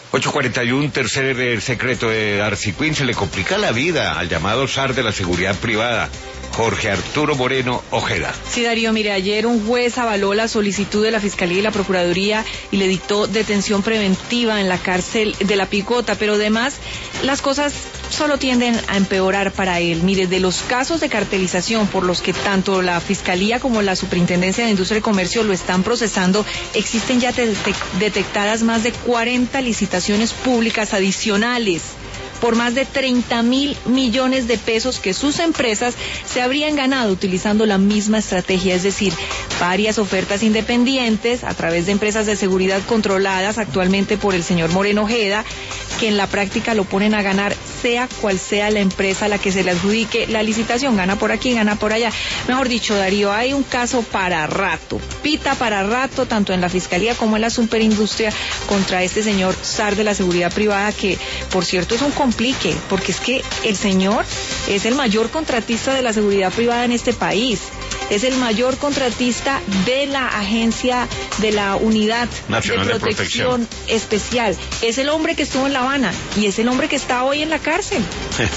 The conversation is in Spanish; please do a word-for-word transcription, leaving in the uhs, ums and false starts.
ocho cuarenta y uno, tercer eh, secreto de Darcy Quinn. Se le complica la vida al llamado zar de la seguridad privada, Jorge Arturo Moreno Ojeda. Sí, Darío, mire, ayer un juez avaló la solicitud de la Fiscalía y la Procuraduría y le dictó detención preventiva en la cárcel de La Picota, pero además las cosas solo tienden a empeorar para él. Mire, de los casos de cartelización por los que tanto la Fiscalía como la Superintendencia de Industria y Comercio lo están procesando, existen ya detectadas más de cuarenta licitaciones públicas adicionales por más de treinta mil millones de pesos que sus empresas se habrían ganado utilizando la misma estrategia, es decir, varias ofertas independientes a través de empresas de seguridad controladas actualmente por el señor Moreno Ojeda, que en la práctica lo ponen a ganar sea cual sea la empresa a la que se le adjudique la licitación, gana por aquí, gana por allá. Mejor dicho, Darío, hay un caso para rato, pita para rato, tanto en la Fiscalía como en la Superindustria contra este señor zar de la seguridad privada, que por cierto es un complique, porque es que el señor es el mayor contratista de la seguridad privada en este país. Es el mayor contratista de la agencia de la Unidad Nacional de de Protección Protección Especial. Es el hombre que estuvo en La Habana y es el hombre que está hoy en la cárcel.